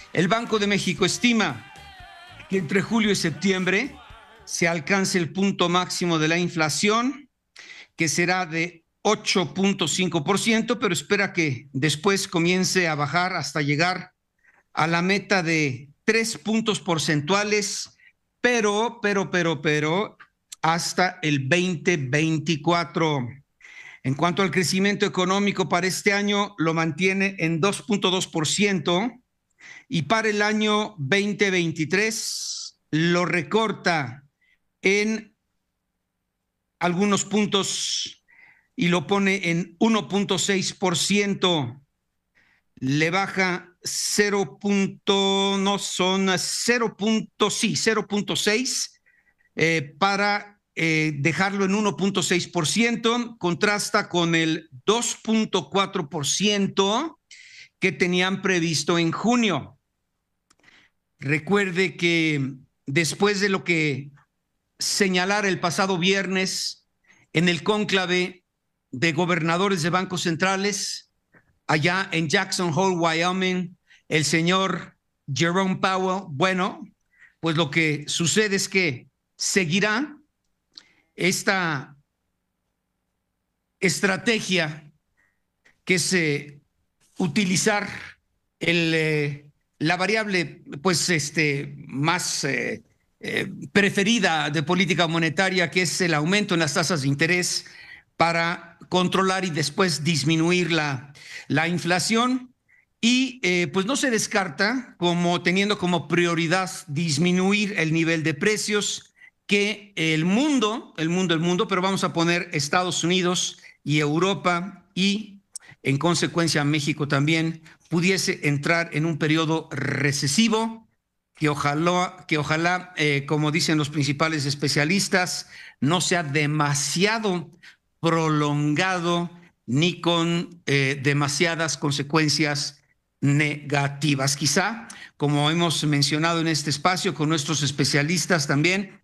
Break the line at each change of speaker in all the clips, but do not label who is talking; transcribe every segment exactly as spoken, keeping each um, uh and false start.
El Banco de México estima que entre julio y septiembre se alcance el punto máximo de la inflación, que será de ocho punto cinco por ciento, pero espera que después comience a bajar hasta llegar a la meta de tres puntos porcentuales, pero, pero, pero, pero, hasta el veinte veinticuatro. En cuanto al crecimiento económico para este año, lo mantiene en dos punto dos por ciento y para el año veinte veintitrés lo recorta en algunos puntos y lo pone en uno punto seis por ciento. Le baja cero. No son cero. Sí, cero punto seis eh, para eh, dejarlo en uno punto seis por ciento. Contrasta con el dos punto cuatro por ciento que tenían previsto en junio. Recuerde que después de lo que señalara el pasado viernes en el cónclave de gobernadores de bancos centrales, allá en Jackson Hole, Wyoming, el señor Jerome Powell, bueno, pues lo que sucede es que seguirá esta estrategia que es eh, utilizar el, eh, la variable pues este, más eh, eh, preferida de política monetaria, que es el aumento en las tasas de interés para controlar y después disminuir la, la inflación. Y eh, pues no se descarta como teniendo como prioridad disminuir el nivel de precios, que el mundo, el mundo, el mundo, pero vamos a poner Estados Unidos y Europa y en consecuencia México también, pudiese entrar en un periodo recesivo que ojalá, que ojalá eh, como dicen los principales especialistas, no sea demasiado prolongado ni con eh, demasiadas consecuencias negativas. Quizá, como hemos mencionado en este espacio con nuestros especialistas también,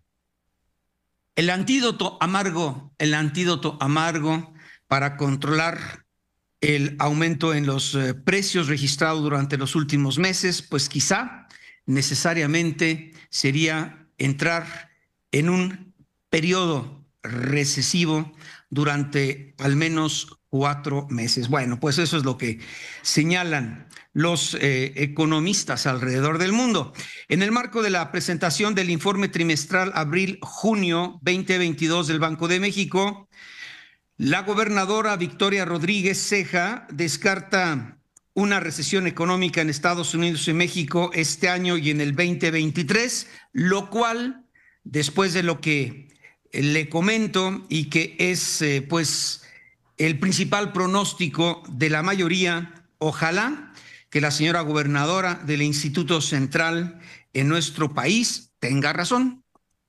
el antídoto amargo, el antídoto amargo para controlar el aumento en los eh, precios registrados durante los últimos meses, pues quizá necesariamente sería entrar en un periodo recesivo durante al menos cuatro meses. Bueno, pues eso es lo que señalan los eh, economistas alrededor del mundo. En el marco de la presentación del informe trimestral abril-junio veinte veintidós del Banco de México, la gobernadora Victoria Rodríguez Ceja descarta una recesión económica en Estados Unidos y México este año y en el veinte veintitrés, lo cual, después de lo que le comento y que es eh, pues el principal pronóstico de la mayoría, ojalá que la señora gobernadora del Instituto Central en nuestro país tenga razón.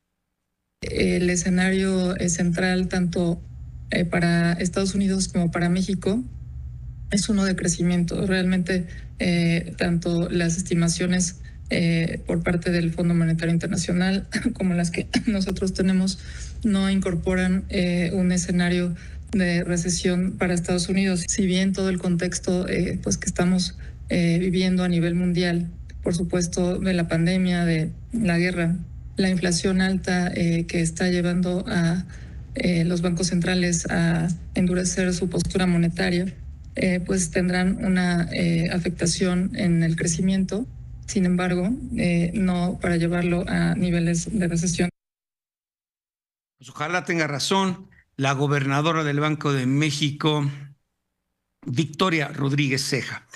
El escenario central, tanto eh, para Estados Unidos como para México, es uno de crecimiento. Realmente, eh, tanto las estimaciones eh, por parte del Fondo Monetario Internacional como las que nosotros tenemos no incorporan eh, un escenario de recesión para Estados Unidos. Si bien todo el contexto eh, pues que estamos eh, viviendo a nivel mundial, por supuesto, de la pandemia, de la guerra, la inflación alta eh, que está llevando a eh, los bancos centrales a endurecer su postura monetaria, eh, pues tendrán una eh, afectación en el crecimiento. Sin embargo, eh, no para llevarlo a niveles de recesión.
Pues ojalá tenga razón la gobernadora del Banco de México, Victoria Rodríguez Ceja.